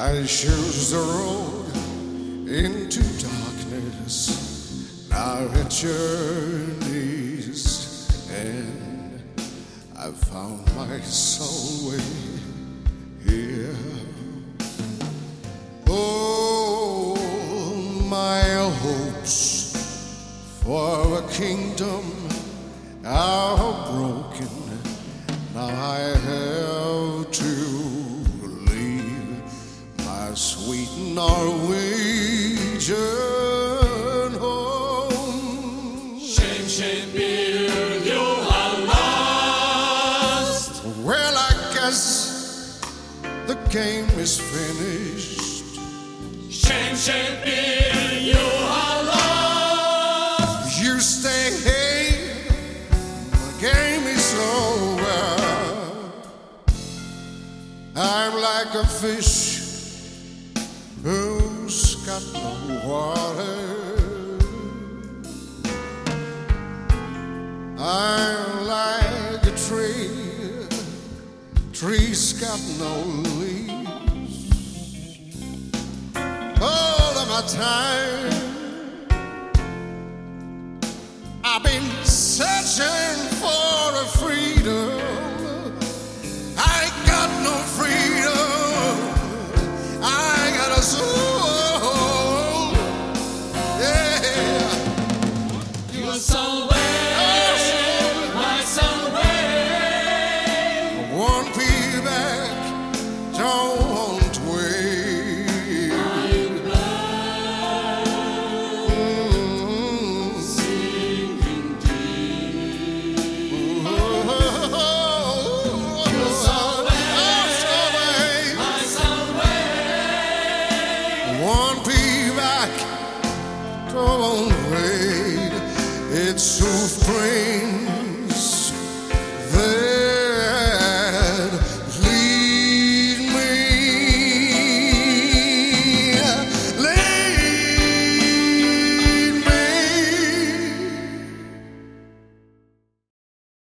I choose the road into darkness. Now it journeys, and I found my soul way here. Oh, my hopes for a kingdom are broken. Now I have to leave my sweet Norwegian home. Shame, shame, Bill, you are lost. Well, I guess the game is finished. Shame, shame, Bill, you are lost. You stay here, the game is over. I'm like a fish who's got no water. I'm like a tree's got no leaves. All of my time I've been searching for a freedom. I ain't got no freedom. I got a soul. Yeah. Your soul way, my soul way. I won't be back. Don't wait. I'm blind, sinking deep. Your soul way, my soul way. Won't be back. Don't wait. It's so strange.